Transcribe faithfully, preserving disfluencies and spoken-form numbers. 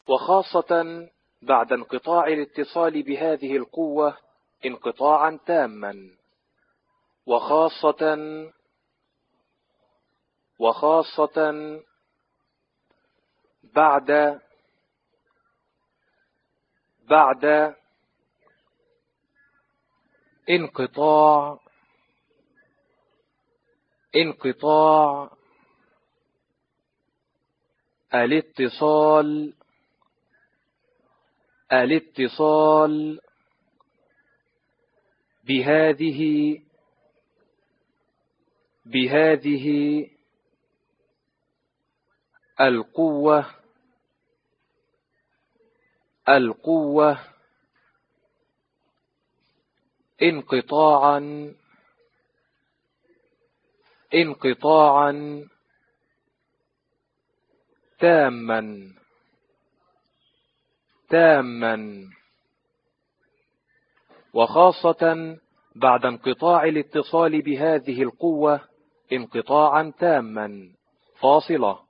وخاصة بعد انقطاع الاتصال بهذه القوة انقطاعا تاما، وخاصة وخاصة بعد بعد انقطاع انقطاع الاتصال الاتصال بهذه بهذه القوة القوة انقطاعا انقطاعا تاما تاما وخاصة بعد انقطاع الاتصال بهذه القوة انقطاعا تاما. فاصلة.